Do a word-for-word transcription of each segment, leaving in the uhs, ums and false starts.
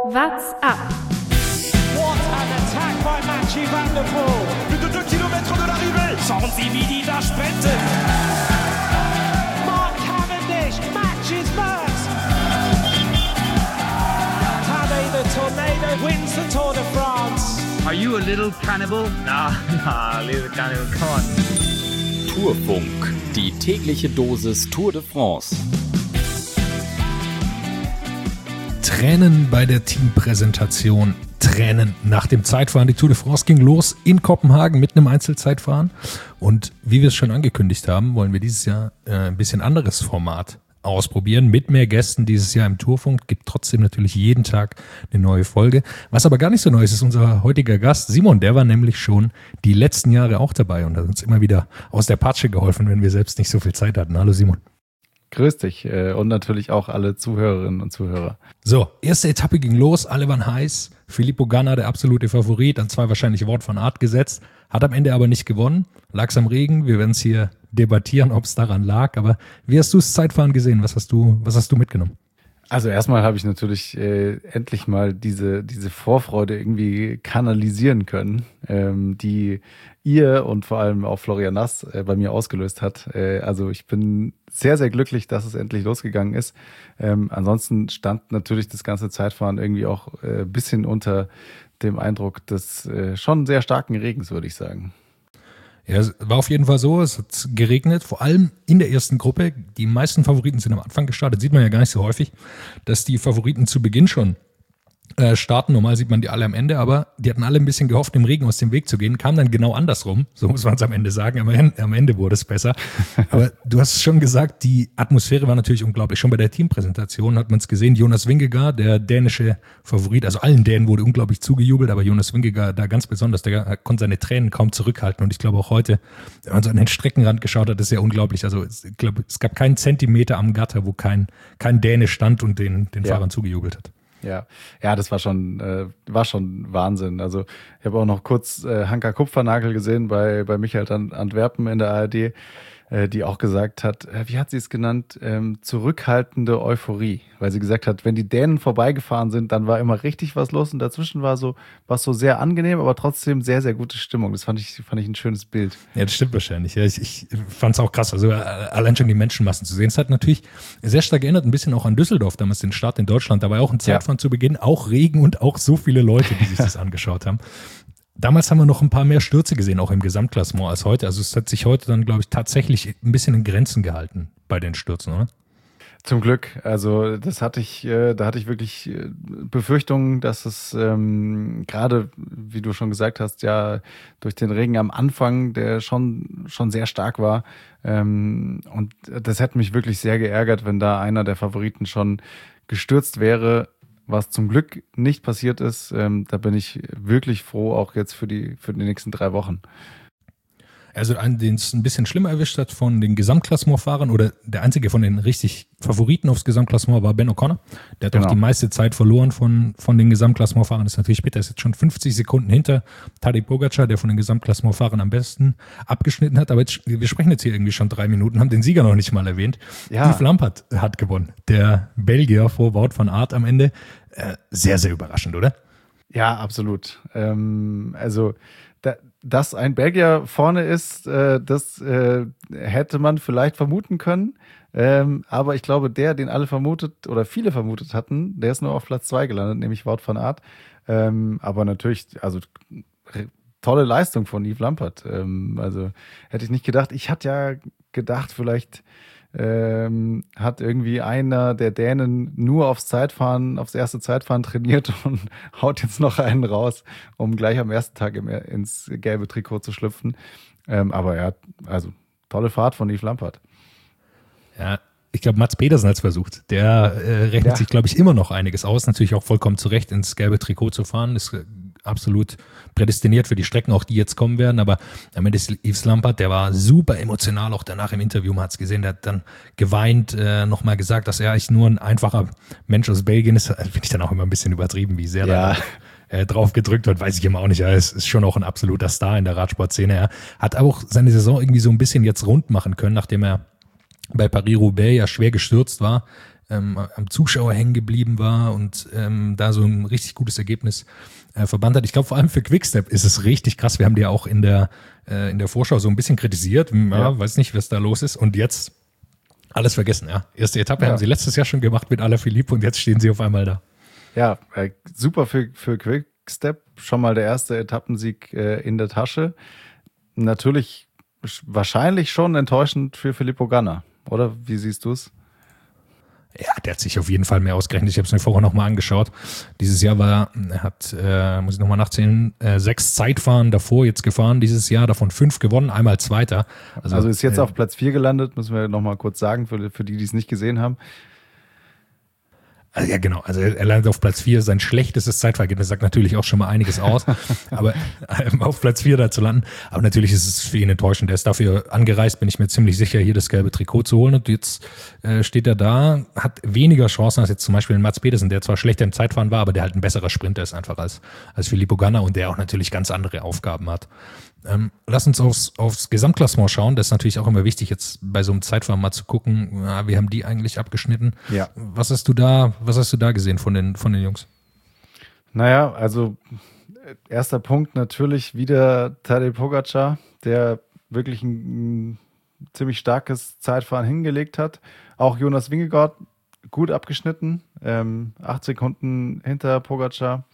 What's up? What an attack by Mathieu van der Poel. Plus de deux kilomètres de l'arrivée. Schauen Sie, wie die da sprinten. Mark Cavendish matches first. Tadej the Tornado wins the Tour de France. Are you a little cannibal? Nah, nah, little cannibal, come on. Tourfunk, die tägliche Dosis Tour de France. Tränen bei der Teampräsentation, Tränen nach dem Zeitfahren. Die Tour de France ging los in Kopenhagen mit einem Einzelzeitfahren. Und wie wir es schon angekündigt haben, wollen wir dieses Jahr äh, ein bisschen anderes Format ausprobieren. Mit mehr Gästen dieses Jahr im Tourfunk. Gibt trotzdem natürlich jeden Tag eine neue Folge. Was aber gar nicht so neu ist, ist unser heutiger Gast Simon. Der war nämlich schon die letzten Jahre auch dabei und hat uns immer wieder aus der Patsche geholfen, wenn wir selbst nicht so viel Zeit hatten. Hallo Simon. Grüß dich und natürlich auch alle Zuhörerinnen und Zuhörer. So, erste Etappe ging los, alle waren heiß. Filippo Ganna, der absolute Favorit, an zwei wahrscheinlich Wout van Aert gesetzt, hat am Ende aber nicht gewonnen. Lag's am Regen, wir werden es hier debattieren, ob es daran lag. Aber wie hast du das Zeitfahren gesehen? Was hast du, was hast du mitgenommen? Also erstmal habe ich natürlich äh, endlich mal diese diese Vorfreude irgendwie kanalisieren können, ähm, die ihr und vor allem auch Florian Nass äh, bei mir ausgelöst hat. Äh, also ich bin sehr, sehr glücklich, dass es endlich losgegangen ist. Ähm, ansonsten stand natürlich das ganze Zeitfahren irgendwie auch ein äh, bisschen unter dem Eindruck des äh, schon sehr starken Regens, würde ich sagen. Ja, es war auf jeden Fall so, es hat geregnet, vor allem in der ersten Gruppe. Die meisten Favoriten sind am Anfang gestartet, sieht man ja gar nicht so häufig, dass die Favoriten zu Beginn schon äh, starten. Normal sieht man die alle am Ende, aber die hatten alle ein bisschen gehofft, im Regen aus dem Weg zu gehen, kam dann genau andersrum, so muss man es am Ende sagen, aber am Ende wurde es besser. Aber du hast es schon gesagt, die Atmosphäre war natürlich unglaublich. Schon bei der Teampräsentation hat man es gesehen, Jonas Vingegaard, der dänische Favorit, also allen Dänen wurde unglaublich zugejubelt, aber Jonas Vingegaard da ganz besonders, der konnte seine Tränen kaum zurückhalten und ich glaube auch heute, wenn man so an den Streckenrand geschaut hat, ist ja unglaublich. Also ich glaube, es gab keinen Zentimeter am Gatter, wo kein, kein Däne stand und den, den ja. Fahrern zugejubelt hat. Ja, ja, das war schon, äh, war schon Wahnsinn. Also ich habe auch noch kurz äh, Hanka Kupfernagel gesehen bei bei Michael Antwerpen in der A R D, äh, die auch gesagt hat, äh, wie hat sie es genannt, ähm, zurückhaltende Euphorie, weil sie gesagt hat, wenn die Dänen vorbeigefahren sind, dann war immer richtig was los und dazwischen war so was so sehr angenehm, aber trotzdem sehr, sehr gute Stimmung. Das fand ich fand ich ein schönes Bild. Ja, das stimmt wahrscheinlich. Ja, ich, ich fand es auch krass. Also allein schon die Menschenmassen zu sehen. Es hat natürlich sehr stark erinnert, ein bisschen auch an Düsseldorf, damals den Start in Deutschland. Da war auch ein Zeitfahren ja. zu Beginn, auch Regen und auch so viele Leute, die sich das angeschaut haben. Damals haben wir noch ein paar mehr Stürze gesehen, auch im Gesamtklassement als heute. Also es hat sich heute dann, glaube ich, tatsächlich ein bisschen in Grenzen gehalten bei den Stürzen, oder? Zum Glück. Also das hatte ich, äh, da hatte ich wirklich äh, Befürchtungen, dass es ähm, gerade, wie du schon gesagt hast, ja durch den Regen am Anfang, der schon schon sehr stark war. Ähm, und das hätte mich wirklich sehr geärgert, wenn da einer der Favoriten schon gestürzt wäre. Was zum Glück nicht passiert ist, ähm, da bin ich wirklich froh, auch jetzt für die für die nächsten drei Wochen. Also einen, den es ein bisschen schlimmer erwischt hat von den Gesamtklassementfahrern oder der einzige von den richtig Favoriten aufs Gesamtklassement war Ben O'Connor. Der hat genau. auch die meiste Zeit verloren von von den Gesamtklassementfahrern. Das ist natürlich bitter, ist jetzt schon fünfzig Sekunden hinter Tadej Pogačar, der von den Gesamtklassementfahrern am besten abgeschnitten hat. Aber jetzt, wir sprechen jetzt hier irgendwie schon drei Minuten, haben den Sieger noch nicht mal erwähnt. Ja. Yves Lampaert hat gewonnen. Der Belgier vor Wout van Aert am Ende. Äh, sehr, sehr überraschend, oder? Ja, absolut. Ähm, also da, dass ein Belgier vorne ist, äh, das äh, hätte man vielleicht vermuten können. Ähm, aber ich glaube, der, den alle vermutet oder viele vermutet hatten, der ist nur auf Platz zwei gelandet, nämlich Wout van Aert. Ähm, aber natürlich, also tolle Leistung von Yves Lampaert. Ähm, also hätte ich nicht gedacht. Ich hatte ja gedacht, vielleicht ähm, hat irgendwie einer der Dänen nur aufs Zeitfahren, aufs erste Zeitfahren trainiert und haut jetzt noch einen raus, um gleich am ersten Tag im, ins gelbe Trikot zu schlüpfen. Ähm, aber er hat, also tolle Fahrt von Yves Lampaert. Ja, ich glaube, Mats Pedersen hat es versucht. Der äh, rechnet ja. sich, glaube ich, immer noch einiges aus. Natürlich auch vollkommen zu Recht, ins gelbe Trikot zu fahren. Ist äh, absolut prädestiniert für die Strecken, auch die jetzt kommen werden. Aber am Ende ist Yves Lampaert, der war super emotional, auch danach im Interview, man hat es gesehen, der hat dann geweint, äh, nochmal gesagt, dass er eigentlich nur ein einfacher Mensch aus Belgien ist. Finde ich dann auch immer ein bisschen übertrieben, wie sehr ja. da äh, drauf gedrückt wird, weiß ich immer auch nicht. Er ist, ist schon auch ein absoluter Star in der Radsportszene. Er hat auch seine Saison irgendwie so ein bisschen jetzt rund machen können, nachdem er bei Paris-Roubaix ja schwer gestürzt war. ähm, am Zuschauer hängen geblieben war und ähm, da so ein richtig gutes Ergebnis äh, verbannt hat. Ich glaube, vor allem für Quickstep ist es richtig krass. Wir haben die ja auch in der, äh, in der Vorschau so ein bisschen kritisiert. Ja, ja. Weiß nicht, was da los ist. Und jetzt alles vergessen, ja. Erste Etappe ja. haben sie letztes Jahr schon gemacht mit Alaphilippe und jetzt stehen sie auf einmal da. Ja, äh, super für, für Quickstep. Schon mal der erste Etappensieg äh, in der Tasche. Natürlich wahrscheinlich schon enttäuschend für Filippo Ganna, oder? Wie siehst du es? Ja, der hat sich auf jeden Fall mehr ausgerechnet. Ich habe es mir vorher nochmal angeschaut. Dieses Jahr war, er hat, äh, muss ich nochmal nachzählen, äh, sechs Zeitfahren davor jetzt gefahren dieses Jahr, davon fünf gewonnen, einmal Zweiter. Also, also ist jetzt äh, auf Platz vier gelandet, müssen wir nochmal kurz sagen, für, für die, die es nicht gesehen haben. Also ja, genau. Also er landet auf Platz vier. Sein schlechtestes Zeitverhältnis sagt natürlich auch schon mal einiges aus. Aber ähm, auf Platz vier da zu landen. Aber natürlich ist es für ihn enttäuschend. Er ist dafür angereist, bin ich mir ziemlich sicher, hier das gelbe Trikot zu holen. Und jetzt äh, steht er da, hat weniger Chancen als jetzt zum Beispiel Mats Pedersen, der zwar schlechter im Zeitfahren war, aber der halt ein besserer Sprinter ist einfach als, als Filippo Ganna und der auch natürlich ganz andere Aufgaben hat. Ähm, lass uns aufs, aufs Gesamtklassement schauen. Das ist natürlich auch immer wichtig, jetzt bei so einem Zeitfahren mal zu gucken, ja, wie haben die eigentlich abgeschnitten? Ja. Was hast du da, was hast du da gesehen von den, von den Jungs? Naja, also erster Punkt natürlich wieder Tadej Pogačar, der wirklich ein, ein ziemlich starkes Zeitfahren hingelegt hat. Auch Jonas Vingegaard gut abgeschnitten, ähm, acht Sekunden hinter Pogačar.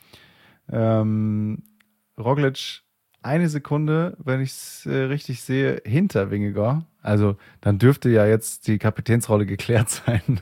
Ähm, Roglic eine Sekunde, wenn ich es äh, richtig sehe, hinter Vingegaard. Also dann dürfte ja jetzt die Kapitänsrolle geklärt sein.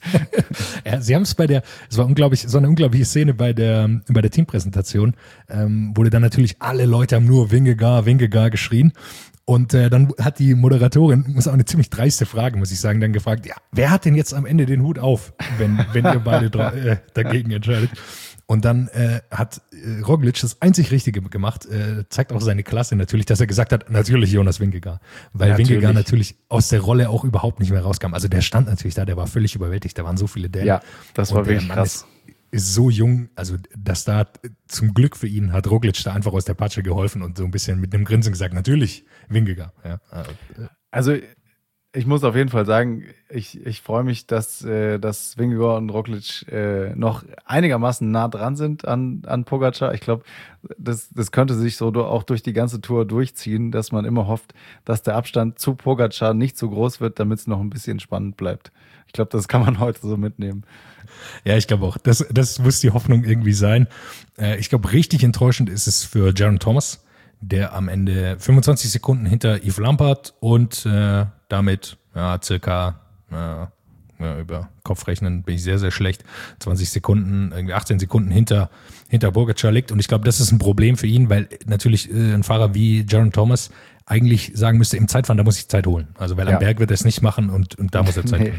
Ja, sie haben es bei der, es war unglaublich, so eine unglaubliche Szene bei der, bei der Teampräsentation, ähm, wurde dann natürlich alle Leute haben nur Vingegaard, Vingegaard geschrien. Und äh, dann hat die Moderatorin, muss auch eine ziemlich dreiste Frage, muss ich sagen, dann gefragt, ja, wer hat denn jetzt am Ende den Hut auf, wenn, wenn ihr beide dra- äh, dagegen entscheidet? Und dann äh, hat äh, Roglic das einzig Richtige gemacht, äh, zeigt auch seine Klasse natürlich, dass er gesagt hat, natürlich Jonas Vingegaard. Weil ja, Vingegaard natürlich aus der Rolle auch überhaupt nicht mehr rauskam. Also der stand natürlich da, der war völlig überwältigt, da waren so viele Dänen. Ja, das war wirklich krass. Ist, ist so jung, also dass da zum Glück für ihn hat Roglic da einfach aus der Patsche geholfen und so ein bisschen mit einem Grinsen gesagt, natürlich Vingegaard. Ja. Also ich muss auf jeden Fall sagen, ich, ich freue mich, dass, äh, dass Vingegaard und Roglic äh, noch einigermaßen nah dran sind an, an Pogačar. Ich glaube, das, das könnte sich so auch durch die ganze Tour durchziehen, dass man immer hofft, dass der Abstand zu Pogačar nicht so groß wird, damit es noch ein bisschen spannend bleibt. Ich glaube, das kann man heute so mitnehmen. Ja, ich glaube auch. Das, das muss die Hoffnung irgendwie sein. Äh, ich glaube, richtig enttäuschend ist es für Geraint Thomas, der am Ende fünfundzwanzig Sekunden hinter Yves Lampaert und äh, damit ja, circa äh, ja, über Kopfrechnen bin ich sehr, sehr schlecht, zwanzig Sekunden, irgendwie achtzehn Sekunden hinter, hinter Pogačar liegt. Und ich glaube, das ist ein Problem für ihn, weil natürlich äh, ein Fahrer wie Geraint Thomas eigentlich sagen müsste, im Zeitfahren, da muss ich Zeit holen. Also weil ja. am Berg wird er es nicht machen und, und da muss er Zeit nee. holen.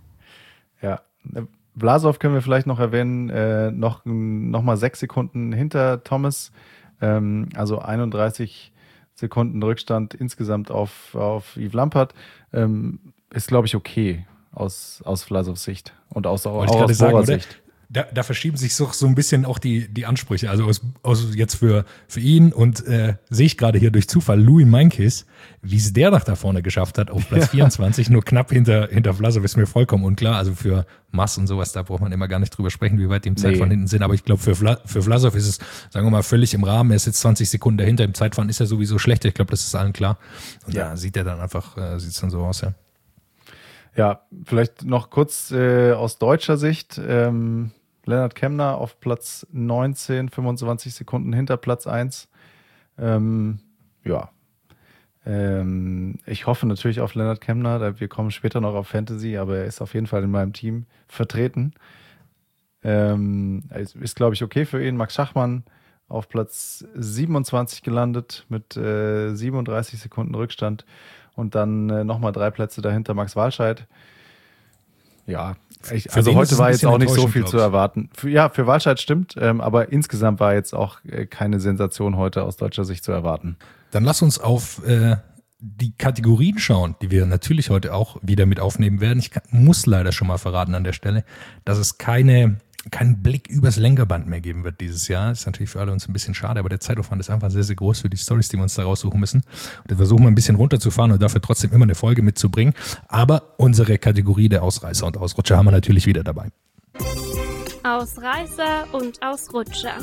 Ja, Vlasov können wir vielleicht noch erwähnen, äh, noch, noch mal sechs Sekunden hinter Thomas, ähm, also einunddreißig Sekunden Rückstand insgesamt auf, auf Yves Lampaert, ähm, ist, glaube ich, okay aus, aus Vlasovs Sicht und aus, auch, auch aus Boras Sicht. Da, da verschieben sich so, so ein bisschen auch die, die Ansprüche. Also aus, aus jetzt für, für ihn und äh, sehe ich gerade hier durch Zufall Louis Meintjes, wie es der nach da vorne geschafft hat, auf Platz vierundzwanzig, nur knapp hinter, hinter Vlasov, ist mir vollkommen unklar. Also für Mass und sowas, da braucht man immer gar nicht drüber sprechen, wie weit die im Zeitfahren nee. hinten sind. Aber ich glaube, für, Vla, für Vlasov ist es, sagen wir mal, völlig im Rahmen. Er ist jetzt zwanzig Sekunden dahinter. Im Zeitfahren ist er sowieso schlechter. Ich glaube, das ist allen klar. Und ja. da sieht er dann einfach, äh, sieht es dann so aus, ja. Ja, vielleicht noch kurz äh, aus deutscher Sicht. Ähm Lennart Kemna auf Platz neunzehn, fünfundzwanzig Sekunden hinter Platz eins. Ähm, ja. Ähm, ich hoffe natürlich auf Lennart Kemna, wir kommen später noch auf Fantasy, aber er ist auf jeden Fall in meinem Team vertreten. Ähm, ist, ist glaube ich, okay für ihn. Max Schachmann auf Platz siebenundzwanzig gelandet mit äh, siebenunddreißig Sekunden Rückstand und dann äh, nochmal drei Plätze dahinter Max Walscheid. Ja, ich, also heute war jetzt auch nicht so viel zu erwarten. Für, ja, für Walscheid stimmt, ähm, aber insgesamt war jetzt auch äh, keine Sensation heute aus deutscher Sicht zu erwarten. Dann lass uns auf äh, die Kategorien schauen, die wir natürlich heute auch wieder mit aufnehmen werden. Ich kann, muss leider schon mal verraten an der Stelle, dass es keine keinen Blick übers Lenkerband mehr geben wird dieses Jahr. Ist natürlich für alle uns ein bisschen schade, aber der Zeitaufwand ist einfach sehr, sehr groß für die Storys, die wir uns da raussuchen müssen. Und wir versuchen mal ein bisschen runterzufahren und dafür trotzdem immer eine Folge mitzubringen. Aber unsere Kategorie der Ausreißer und Ausrutscher haben wir natürlich wieder dabei. Ausreißer und Ausrutscher.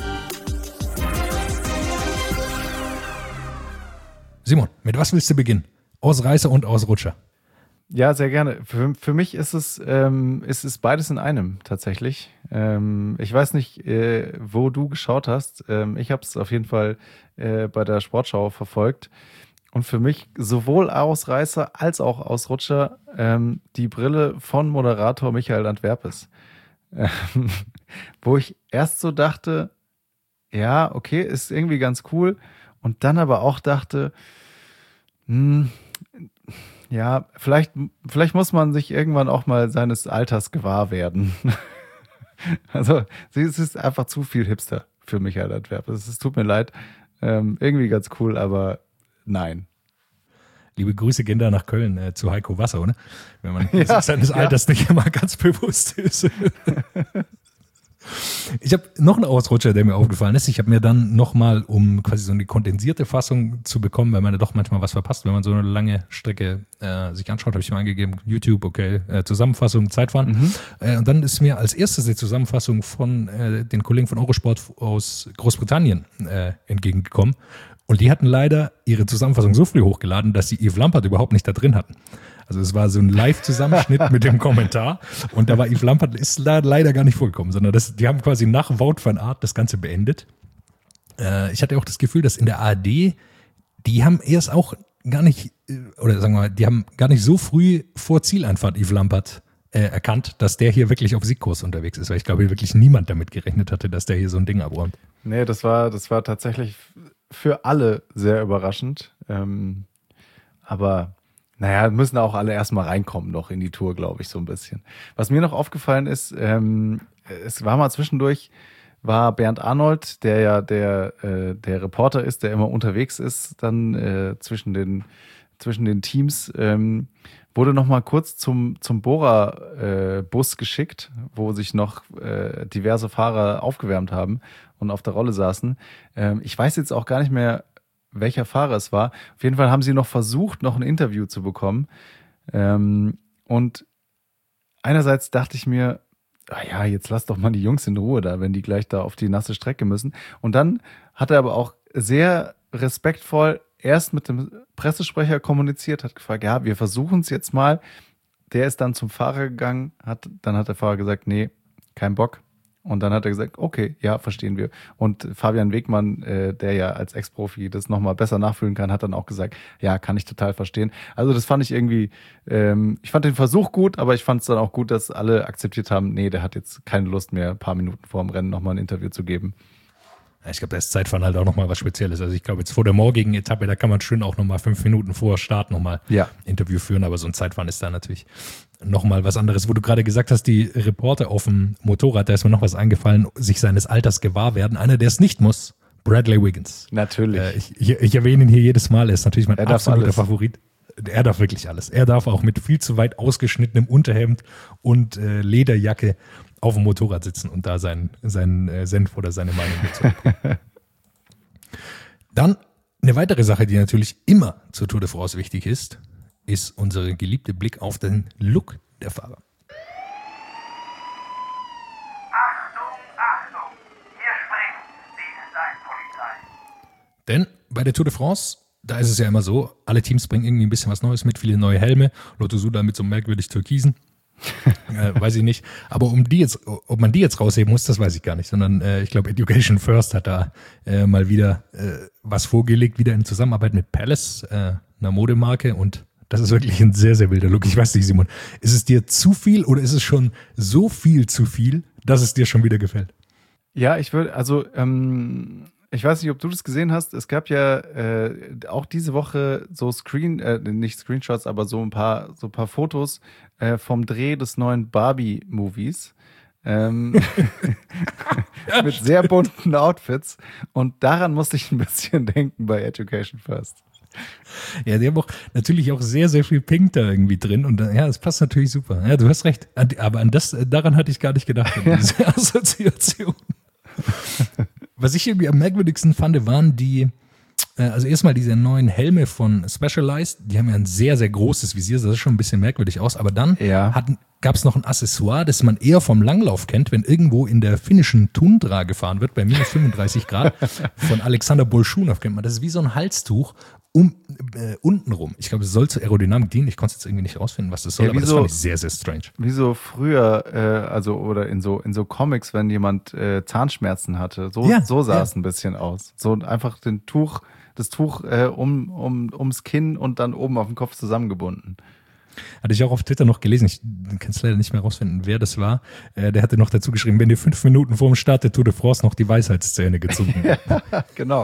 Simon, mit was willst du beginnen? Ausreißer und Ausrutscher. Ja, sehr gerne. Für, für mich ist es, ähm, ist es beides in einem tatsächlich. Ähm, ich weiß nicht, äh, wo du geschaut hast. Ähm, ich habe es auf jeden Fall äh, bei der Sportschau verfolgt. Und für mich sowohl Ausreißer als auch Ausrutscher ähm, die Brille von Moderator Michael Antwerpes. Ähm, wo ich erst so dachte, ja, okay, ist irgendwie ganz cool. Und dann aber auch dachte, hm, ja, vielleicht, vielleicht muss man sich irgendwann auch mal seines Alters gewahr werden. Also, es ist einfach zu viel Hipster für Michael Antwerpes. Es tut mir leid. Ähm, irgendwie ganz cool, aber nein. Liebe Grüße gehen da nach Köln äh, zu Heiko Wasser, oder? Wenn man ja, seines ja. Alters nicht immer ganz bewusst ist. Ich habe noch einen Ausrutscher, der mir aufgefallen ist. Ich habe mir dann nochmal, um quasi so eine kondensierte Fassung zu bekommen, weil man ja doch manchmal was verpasst, wenn man so eine lange Strecke äh, sich anschaut, habe ich mal eingegeben, YouTube, okay, äh, Zusammenfassung, Zeitfahren. Mhm. Äh, und dann ist mir als erstes die Zusammenfassung von äh, den Kollegen von Eurosport aus Großbritannien äh, entgegengekommen. Und die hatten leider ihre Zusammenfassung so früh hochgeladen, dass sie Yves Lampert überhaupt nicht da drin hatten. Also es war so ein Live-Zusammenschnitt mit dem Kommentar und da war Yves Lampert ist leider gar nicht vorgekommen, sondern das, die haben quasi nach Wout van Aert das Ganze beendet. Äh, ich hatte auch das Gefühl, dass in der A R D, die haben erst auch gar nicht, oder sagen wir mal, die haben gar nicht so früh vor Zieleinfahrt Yves Lampert äh, erkannt, dass der hier wirklich auf Siegkurs unterwegs ist, weil ich glaube, wirklich niemand damit gerechnet hatte, dass der hier so ein Ding abräumt. Nee, das war, das war tatsächlich für alle sehr überraschend. Ähm, aber naja, müssen auch alle erstmal reinkommen noch in die Tour, glaube ich, so ein bisschen. Was mir noch aufgefallen ist, ähm, es war mal zwischendurch, war Bernd Arnold, der ja der, äh, der Reporter ist, der immer unterwegs ist, dann äh, zwischen den, zwischen den Teams, ähm, wurde noch mal kurz zum, zum Bora-Bus äh, geschickt, wo sich noch äh, diverse Fahrer aufgewärmt haben und auf der Rolle saßen. Ähm, ich weiß jetzt auch gar nicht mehr, welcher Fahrer es war. Auf jeden Fall haben sie noch versucht, noch ein Interview zu bekommen. Ähm, und einerseits dachte ich mir, ah ja, jetzt lass doch mal die Jungs in Ruhe da, wenn die gleich da auf die nasse Strecke müssen. Und dann hat er aber auch sehr respektvoll erst mit dem Pressesprecher kommuniziert, hat gefragt, ja, wir versuchen es jetzt mal. Der ist dann zum Fahrer gegangen, hat, dann hat der Fahrer gesagt, nee, kein Bock. Und dann hat er gesagt, okay, ja, verstehen wir. Und Fabian Wegmann, äh, der ja als Ex-Profi das nochmal besser nachfühlen kann, hat dann auch gesagt, ja, kann ich total verstehen. Also das fand ich irgendwie, ähm, ich fand den Versuch gut, aber ich fand es dann auch gut, dass alle akzeptiert haben, nee, der hat jetzt keine Lust mehr, ein paar Minuten vor dem Rennen nochmal ein Interview zu geben. Ich glaube, da ist Zeitfahren halt auch nochmal was Spezielles. Also ich glaube, jetzt vor der morgigen Etappe, da kann man schön auch nochmal fünf Minuten vor Start nochmal ja. Interview führen, aber so ein Zeitfahren ist da natürlich nochmal was anderes. Wo du gerade gesagt hast, die Reporter auf dem Motorrad, da ist mir noch was eingefallen, sich seines Alters gewahr werden. Einer, der es nicht muss, Bradley Wiggins. Natürlich. Äh, ich, ich, ich erwähne ihn hier jedes Mal, er ist natürlich mein er absoluter Favorit. Er darf wirklich alles. Er darf auch mit viel zu weit ausgeschnittenem Unterhemd und äh, Lederjacke auf dem Motorrad sitzen und da seinen, seinen äh, Senf oder seine Meinung mitzubringen. Dann eine weitere Sache, die natürlich immer zur Tour de France wichtig ist, ist unser geliebter Blick auf den Look der Fahrer. Achtung, Achtung, hier springt die Designpolizei. Denn bei der Tour de France, da ist es ja immer so, alle Teams bringen irgendwie ein bisschen was Neues mit, viele neue Helme, Lotto Soudal mit so einem merkwürdig türkisen. äh, weiß ich nicht. Aber um die jetzt, ob man die jetzt rausheben muss, das weiß ich gar nicht. Sondern äh, ich glaube, Education First hat da äh, mal wieder äh, was vorgelegt, wieder in Zusammenarbeit mit Palace, äh, einer Modemarke. Und das ist wirklich ein sehr, sehr wilder Look. Ich weiß nicht, Simon, ist es dir zu viel oder ist es schon so viel zu viel, dass es dir schon wieder gefällt? Ja, ich würde, also ähm, ich weiß nicht, ob du das gesehen hast. Es gab ja äh, auch diese Woche so Screen, äh, nicht Screenshots, aber so ein paar, so ein paar Fotos äh, vom Dreh des neuen Barbie-Movies. Ähm, ja, mit sehr bunten Outfits. Und daran musste ich ein bisschen denken bei Education First. Ja, die haben auch natürlich auch sehr, sehr viel Pink da irgendwie drin und ja, das passt natürlich super. Ja, du hast recht. Aber an das, daran hatte ich gar nicht gedacht, an diese Assoziation. Was ich irgendwie am merkwürdigsten fand, waren die, also erstmal diese neuen Helme von Specialized, die haben ja ein sehr, sehr großes Visier, das sah schon ein bisschen merkwürdig aus, aber dann Ja. gab es noch ein Accessoire, das man eher vom Langlauf kennt, wenn irgendwo in der finnischen Tundra gefahren wird, bei minus fünfunddreißig Grad, von Alexander Bolschunow kennt man. Das ist wie so ein Halstuch um äh, unten rum. Ich glaube, es soll zur Aerodynamik dienen. Ich konnte es jetzt irgendwie nicht rausfinden, was das soll, Ja, aber das wieso- fand ich sehr, sehr strange. Wie so früher, äh, also oder in so in so Comics, wenn jemand äh, Zahnschmerzen hatte. So, Ja, so sah ja. es ein bisschen aus. So einfach den Tuch, das Tuch äh, um, um, ums Kinn und dann oben auf dem Kopf zusammengebunden. Hatte ich auch auf Twitter noch gelesen, ich kann es leider nicht mehr rausfinden, wer das war. Äh, der hatte noch dazu geschrieben, wenn dir fünf Minuten vor dem Start der Tour de France noch die Weisheitszähne gezogen werden, Genau.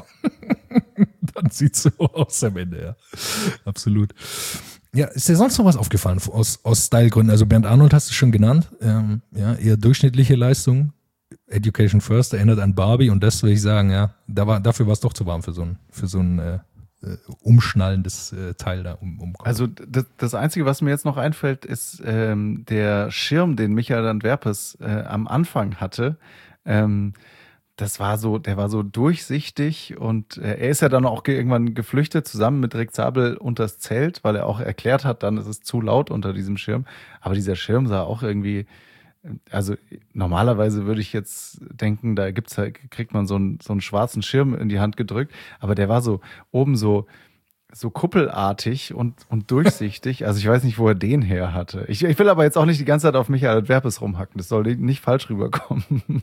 dann sieht's so aus am Ende, ja. Absolut. Ja, ist dir sonst noch was aufgefallen aus, aus Stylegründen? Also Bernd Arnold hast du schon genannt, ähm, ja, eher durchschnittliche Leistung. Education First erinnert an Barbie und das würde ich sagen, ja, da war, dafür war es doch zu warm für so ein, für so ein äh, äh, umschnallendes äh, Teil da um, um Also das, das Einzige, was mir jetzt noch einfällt, ist ähm, der Schirm, den Michael Antwerpes äh, am Anfang hatte. Ähm, das war so, der war so durchsichtig und äh, er ist ja dann auch ge- irgendwann geflüchtet zusammen mit Rick Zabel unters Zelt, weil er auch erklärt hat, dann ist es zu laut unter diesem Schirm. Aber dieser Schirm sah auch irgendwie, also normalerweise würde ich jetzt denken, da gibt's halt, kriegt man so einen, so einen schwarzen Schirm in die Hand gedrückt, aber der war so oben so so kuppelartig und, und durchsichtig. Also ich weiß nicht, wo er den her hatte. Ich, ich will aber jetzt auch nicht die ganze Zeit auf Michael Antwerpes rumhacken. Das soll nicht falsch rüberkommen.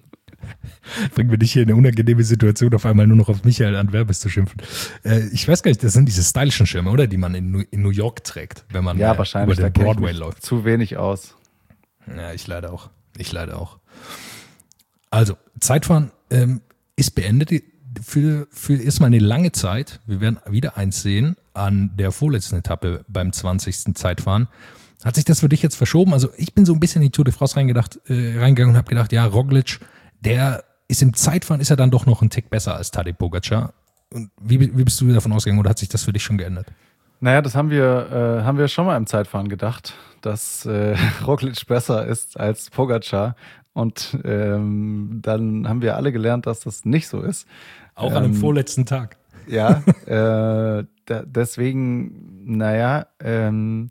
Bringen wir dich hier in eine unangenehme Situation, auf einmal nur noch auf Michael Antwerpes zu schimpfen. Äh, ich weiß gar nicht, das sind diese stylischen Schirme, oder? Die man in, New- in New York trägt, wenn man Ja, äh, wahrscheinlich. über den da kenn ich Broadway mich läuft. zu wenig aus. Ja, ich leider auch. Ich leider auch. Also, Zeitfahren ähm, ist beendet für, für erstmal eine lange Zeit. Wir werden wieder eins sehen an der vorletzten Etappe beim zwanzigsten Zeitfahren. Hat sich das für dich jetzt verschoben? Also ich bin so ein bisschen in die Tour de France reingedacht, äh, reingegangen und habe gedacht, ja, Roglic, der ist im Zeitfahren, ist er dann doch noch ein Tick besser als Tadej Pogacar. Und wie, wie bist du davon ausgegangen oder hat sich das für dich schon geändert? Naja, das haben wir, äh, haben wir schon mal im Zeitfahren gedacht, dass äh, Roglic besser ist als Pogacar. Und ähm, dann haben wir alle gelernt, dass das nicht so ist. Auch an dem Ähm, vorletzten Tag. Ja, äh, da, deswegen, naja, ähm,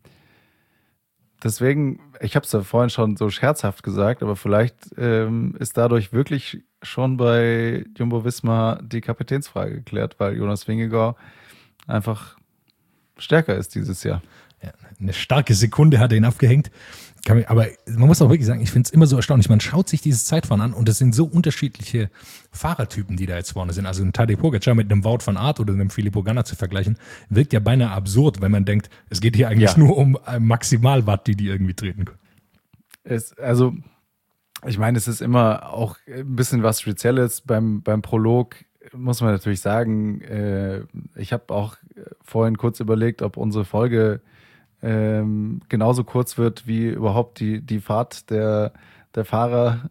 deswegen, ich habe es ja vorhin schon so scherzhaft gesagt, aber vielleicht ähm, ist dadurch wirklich schon bei Jumbo-Visma die Kapitänsfrage geklärt, weil Jonas Vingegaard einfach stärker ist dieses Jahr. Ja, eine starke Sekunde hat er ihn abgehängt. Kann man, aber man muss auch wirklich sagen, ich finde es immer so erstaunlich. Man schaut sich dieses Zeitfahren an und es sind so unterschiedliche Fahrertypen, die da jetzt vorne sind. Also ein Tadej Pogacar mit einem Wout van Aert oder einem Filippo Ganna zu vergleichen, wirkt ja beinahe absurd, wenn man denkt, es geht hier eigentlich Ja. nur um äh, Maximalwatt, die die irgendwie treten können. Es, also, ich meine, es ist immer auch ein bisschen was Spezielles beim, beim Prolog, muss man natürlich sagen. Äh, ich habe auch vorhin kurz überlegt, ob unsere Folge ähm, genauso kurz wird wie überhaupt die, die Fahrt der, der Fahrer.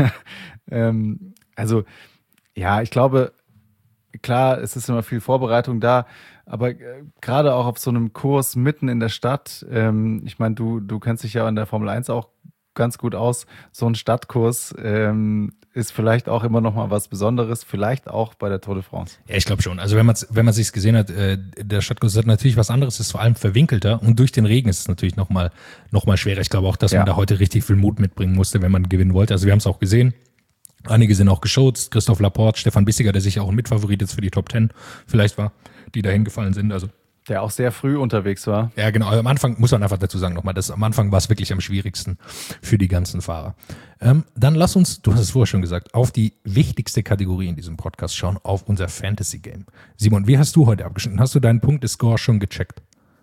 ähm, also, ja, ich glaube, klar, es ist immer viel Vorbereitung da, aber äh, gerade auch auf so einem Kurs mitten in der Stadt, ähm, ich meine, du, du kennst dich ja in der Formel eins auch ganz gut aus, so ein Stadtkurs ähm, ist vielleicht auch immer noch mal was Besonderes, vielleicht auch bei der Tour de France. Ja, ich glaube schon. Also wenn man wenn man sich's gesehen hat, äh, der Stadtkurs hat natürlich was anderes, ist vor allem verwinkelter und durch den Regen ist es natürlich noch mal noch mal schwerer. Ich glaube auch, dass Ja. man da heute richtig viel Mut mitbringen musste, wenn man gewinnen wollte. Also wir haben es auch gesehen. Einige sind auch geschotzt. Christoph Laporte, Stefan Bissiger, der sicher auch ein Mitfavorit jetzt für die Top Ten vielleicht war, die dahin gefallen sind. Also Der auch sehr früh unterwegs war. ja, genau. Am Anfang muss man einfach dazu sagen nochmal, das am Anfang war es wirklich am schwierigsten für die ganzen Fahrer. Ähm, dann lass uns, du hast es vorher schon gesagt, auf die wichtigste Kategorie in diesem Podcast schauen, auf unser Fantasy Game. Simon, wie hast du heute abgeschnitten? Hast du deinen Punktescore schon gecheckt?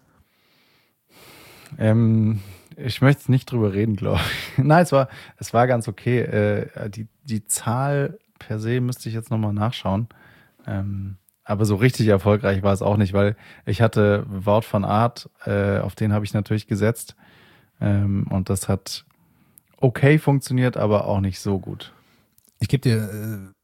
Ähm, ich möchte nicht drüber reden, glaube ich. Nein, es war, es war ganz okay. Äh, die, die Zahl per se müsste ich jetzt nochmal nachschauen. Ähm, aber so richtig erfolgreich war es auch nicht, weil ich hatte Wout van Aert, äh, auf den habe ich natürlich gesetzt. Ähm, und das hat okay funktioniert, aber auch nicht so gut. Ich gebe dir äh,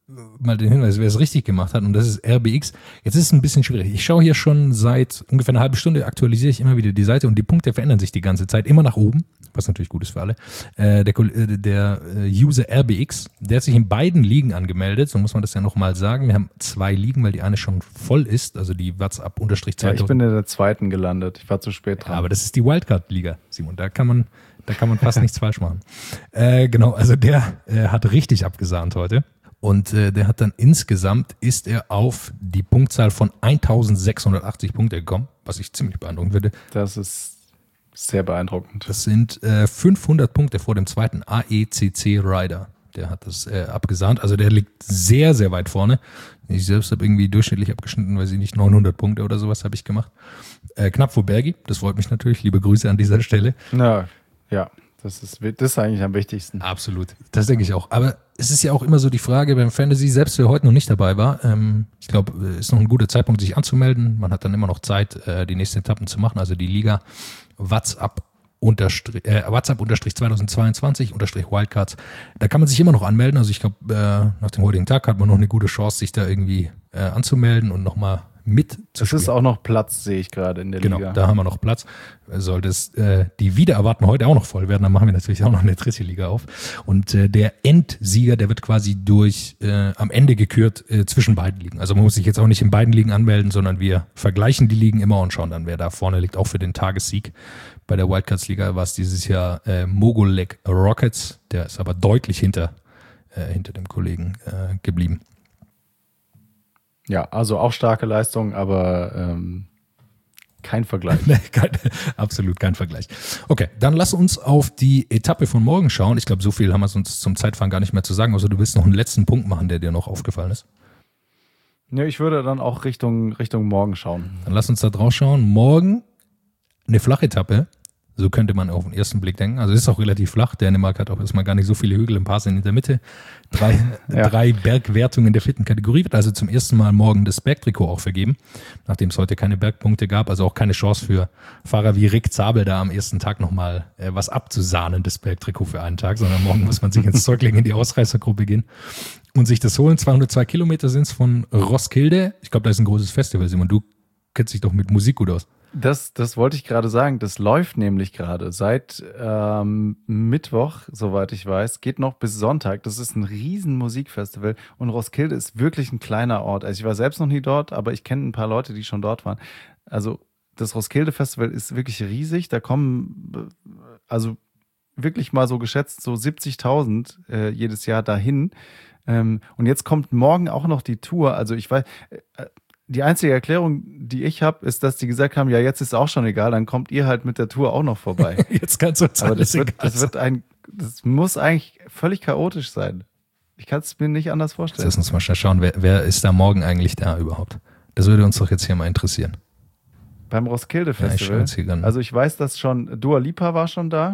mal den Hinweis, wer es richtig gemacht hat, und das ist R B X. Jetzt ist es ein bisschen schwierig. Ich schaue hier schon seit ungefähr einer halben Stunde, aktualisiere ich immer wieder die Seite und die Punkte verändern sich die ganze Zeit, immer nach oben, was natürlich gut ist für alle. Äh, der, der User R B X, der hat sich in beiden Ligen angemeldet, so muss man das ja nochmal sagen. Wir haben zwei Ligen, weil die eine schon voll ist, also die WhatsApp-zweitausend. Ja, ich bin in der zweiten gelandet, ich war zu spät dran. Ja, aber das ist die Wildcard-Liga, Simon, da kann man, da kann man fast nichts falsch machen. Äh, genau, also der äh, hat richtig abgesahnt heute. Und äh, der hat dann insgesamt, ist er auf die Punktzahl von eintausendsechshundertachtzig Punkte gekommen, was ich ziemlich beeindruckend finde. Das ist sehr beeindruckend. Das sind äh, fünfhundert Punkte vor dem zweiten A E C C Rider. Der hat das äh, abgesahnt. Also der liegt sehr, sehr weit vorne. Ich selbst habe irgendwie durchschnittlich abgeschnitten, weiß ich nicht, neunhundert Punkte oder sowas habe ich gemacht. Äh, knapp vor Bergi, das freut mich natürlich. Liebe Grüße an dieser Stelle. Na, ja. Das ist, das ist eigentlich am wichtigsten. Absolut, das denke ich auch. Aber es ist ja auch immer so die Frage beim Fantasy, selbst wer heute noch nicht dabei war, ähm, ich glaube, ist noch ein guter Zeitpunkt, sich anzumelden. Man hat dann immer noch Zeit, äh, die nächsten Etappen zu machen. Also die Liga WhatsApp unterstrich, äh, WhatsApp unterstrich zweitausendzweiundzwanzig unterstrich Wildcards. Da kann man sich immer noch anmelden. Also ich glaube, äh, nach dem heutigen Tag hat man noch eine gute Chance, sich da irgendwie äh, anzumelden und nochmal mit zu Es ist auch noch Platz, sehe ich gerade in der genau, Liga. Genau, da haben wir noch Platz. Sollte es äh, die wieder erwarten heute auch noch voll werden, dann machen wir natürlich auch noch eine dritte Liga auf. Und äh, der Endsieger, der wird quasi durch äh, am Ende gekürt äh, zwischen beiden Ligen. Also man muss sich jetzt auch nicht in beiden Ligen anmelden, sondern wir vergleichen die Ligen immer und schauen dann, wer da vorne liegt, auch für den Tagessieg. Bei der Wildcards-Liga war es dieses Jahr äh, Mogolek Rockets, der ist aber deutlich hinter, äh, hinter dem Kollegen äh, geblieben. Ja, also auch starke Leistung, aber ähm, kein Vergleich. Nee, kein, absolut kein Vergleich. Okay, dann lass uns auf die Etappe von morgen schauen. Ich glaube, so viel haben wir uns zum Zeitfahren gar nicht mehr zu sagen. Also du willst noch einen letzten Punkt machen, der dir noch aufgefallen ist. Ja, ich würde dann auch Richtung, Richtung morgen schauen. Dann lass uns da drauf schauen. Morgen eine flache Etappe. So könnte man auf den ersten Blick denken. Also es ist auch relativ flach. Dänemark hat auch erstmal gar nicht so viele Hügel, ein paar sind in der Mitte. Drei, ja. drei Bergwertungen der vierten Kategorie wird also zum ersten Mal morgen das Bergtrikot auch vergeben, nachdem es heute keine Bergpunkte gab. Also auch keine Chance für Fahrer wie Rick Zabel da am ersten Tag nochmal äh, was abzusahnen, das Bergtrikot für einen Tag, sondern morgen muss man sich ins Zeug legen, in die Ausreißergruppe gehen und sich das holen. zweihundertzwei Kilometer sind es von Roskilde. Ich glaube, da ist ein großes Festival, Simon. Du kennst dich doch mit Musik gut aus. Das, das wollte ich gerade sagen. Das läuft nämlich gerade seit ähm, Mittwoch, soweit ich weiß, geht noch bis Sonntag. Das ist ein riesen Musikfestival und Roskilde ist wirklich ein kleiner Ort. Also ich war selbst noch nie dort, aber ich kenne ein paar Leute, die schon dort waren. Also das Roskilde Festival ist wirklich riesig. Da kommen also wirklich mal so geschätzt so siebzigtausend äh, jedes Jahr dahin. Ähm, und jetzt kommt morgen auch noch die Tour. Also ich weiß... Äh, Die einzige Erklärung, die ich habe, ist, dass die gesagt haben, ja, jetzt ist auch schon egal, dann kommt ihr halt mit der Tour auch noch vorbei. Jetzt kannst du uns Aber das alles wird, das wird ein, das muss eigentlich völlig chaotisch sein. Ich kann es mir nicht anders vorstellen. Lass uns mal schnell schauen, wer, wer ist da morgen eigentlich da überhaupt? Das würde uns doch jetzt hier mal interessieren. Beim Roskilde Festival? Ja, ich hier also ich weiß, dass schon Dua Lipa war schon da.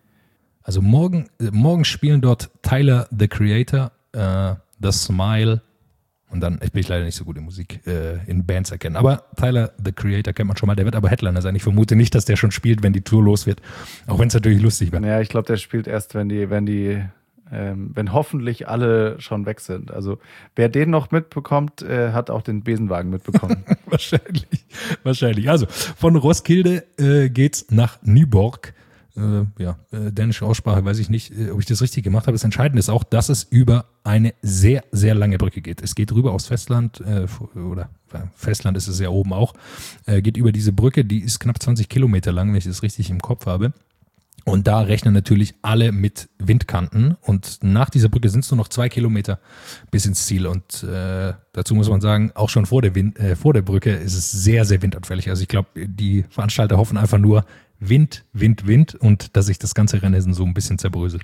Also morgen, morgen spielen dort Tyler, the Creator, äh, The Smile. Und dann, ich bin leider nicht so gut in Musik, äh, in Bands erkennen. Aber Tyler, the Creator, kennt man schon mal. Der wird aber Headliner sein. Ich vermute nicht, dass der schon spielt, wenn die Tour los wird. Auch wenn es natürlich lustig wäre. Ja, ich glaube, der spielt erst, wenn die, wenn die, ähm, wenn hoffentlich alle schon weg sind. Also wer den noch mitbekommt, äh, hat auch den Besenwagen mitbekommen. wahrscheinlich, wahrscheinlich. Also von Roskilde äh, geht's nach Nyborg. Äh, ja, äh, dänische Aussprache, weiß ich nicht, äh, ob ich das richtig gemacht habe. Das Entscheidende ist auch, dass es über eine sehr, sehr lange Brücke geht. Es geht rüber aufs Festland, äh, oder äh, Festland ist es ja oben auch, äh, geht über diese Brücke, die ist knapp zwanzig Kilometer lang, wenn ich das richtig im Kopf habe. Und da rechnen natürlich alle mit Windkanten. Und nach dieser Brücke sind es nur noch zwei Kilometer bis ins Ziel. Und äh, dazu muss man sagen, auch schon vor der, Wind, äh, vor der Brücke ist es sehr, sehr windanfällig. Also ich glaube, die Veranstalter hoffen einfach nur, Wind, Wind, Wind und dass sich das ganze Rennen so ein bisschen zerbröselt.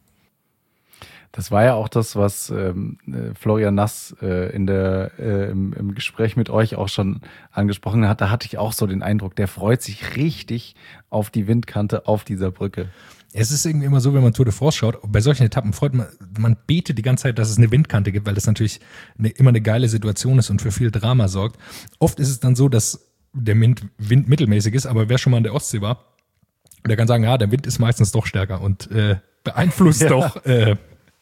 Das war ja auch das, was ähm, Florian Nass äh, in der, äh, im, im Gespräch mit euch auch schon angesprochen hat. Da hatte ich auch so den Eindruck, der freut sich richtig auf die Windkante auf dieser Brücke. Es ist irgendwie immer so, wenn man Tour de France schaut, bei solchen Etappen freut man, man betet die ganze Zeit, dass es eine Windkante gibt, weil das natürlich eine, immer eine geile Situation ist und für viel Drama sorgt. Oft ist es dann so, dass der Wind, Wind mittelmäßig ist, aber wer schon mal an der Ostsee war, der kann sagen, ja, der Wind ist meistens doch stärker und äh, beeinflusst ja. doch äh,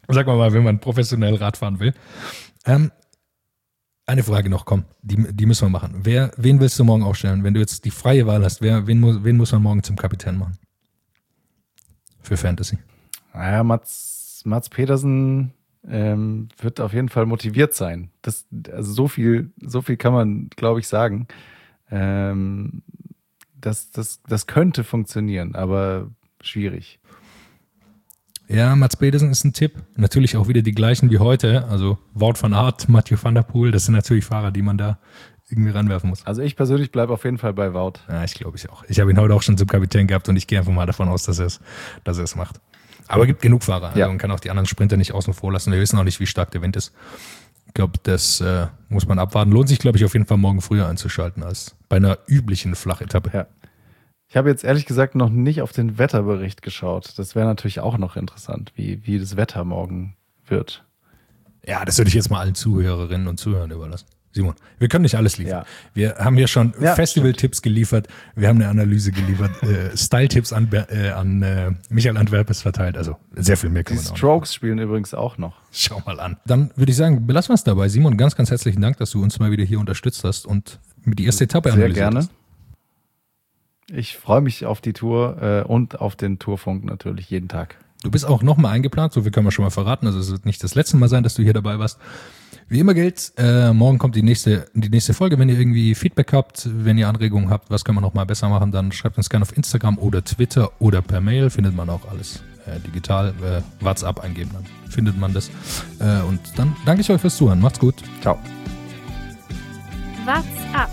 Sagen wir mal, wenn man professionell Radfahren will. Ähm, eine Frage noch, komm, die, die müssen wir machen. Wer, wen willst du morgen aufstellen? Wenn du jetzt die freie Wahl hast, wer, wen, muss, wen muss man morgen zum Kapitän machen? Für Fantasy. Naja, Mats, Mats Pedersen ähm, wird auf jeden Fall motiviert sein. Das, also so viel, so viel kann man, glaube ich, sagen. Ähm, das, das, das könnte funktionieren, aber schwierig. Ja, Mats Pedersen ist ein Tipp. Natürlich auch wieder die gleichen wie heute. Also Wout van Aert, Mathieu van der Poel, das sind natürlich Fahrer, die man da irgendwie ranwerfen muss. Also ich persönlich bleibe auf jeden Fall bei Wout. Ja, ich glaube ich auch. Ich habe ihn heute auch schon zum Kapitän gehabt und ich gehe einfach mal davon aus, dass er es, dass er es macht. Aber es gibt genug Fahrer. Also ja. man kann auch die anderen Sprinter nicht außen vor lassen. Wir wissen auch nicht, wie stark der Wind ist. Ich glaube, das äh, muss man abwarten. Lohnt sich, glaube ich, auf jeden Fall morgen früher einzuschalten als bei einer üblichen Flachetappe. Ja. Ich habe jetzt ehrlich gesagt noch nicht auf den Wetterbericht geschaut. Das wäre natürlich auch noch interessant, wie, wie das Wetter morgen wird. Ja, das würde ich jetzt mal allen Zuhörerinnen und Zuhörern überlassen. Simon, wir können nicht alles liefern. Ja. Wir haben hier schon Ja, Festival-Tipps geliefert, wir haben eine Analyse geliefert, äh, Style-Tipps an, äh, an äh, Michael Antwerpes verteilt. Also sehr viel mehr kann Die man auch Strokes spielen übrigens auch noch. Schau mal an. Dann würde ich sagen, belassen wir es dabei. Simon, ganz, ganz herzlichen Dank, dass du uns mal wieder hier unterstützt hast und die erste Etappe Sehr analysiert gerne. hast. Ich freue mich auf die Tour äh, und auf den Tourfunk natürlich jeden Tag. Du bist auch nochmal eingeplant, so viel können wir schon mal verraten. Also es wird nicht das letzte Mal sein, dass du hier dabei warst. Wie immer gilt, äh, morgen kommt die nächste, die nächste Folge. Wenn ihr irgendwie Feedback habt, wenn ihr Anregungen habt, was kann man noch mal besser machen, dann schreibt uns gerne auf Instagram oder Twitter oder per Mail. Findet man auch alles äh, digital. Äh, WhatsApp eingeben, dann findet man das. Äh, und dann danke ich euch fürs Zuhören. Macht's gut. Ciao. What's up?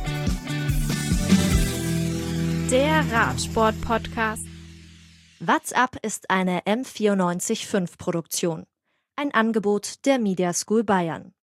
Der Radsport-Podcast. What's up ist eine M vierundneunzig Komma fünf Produktion. Ein Angebot der Media School Bayern.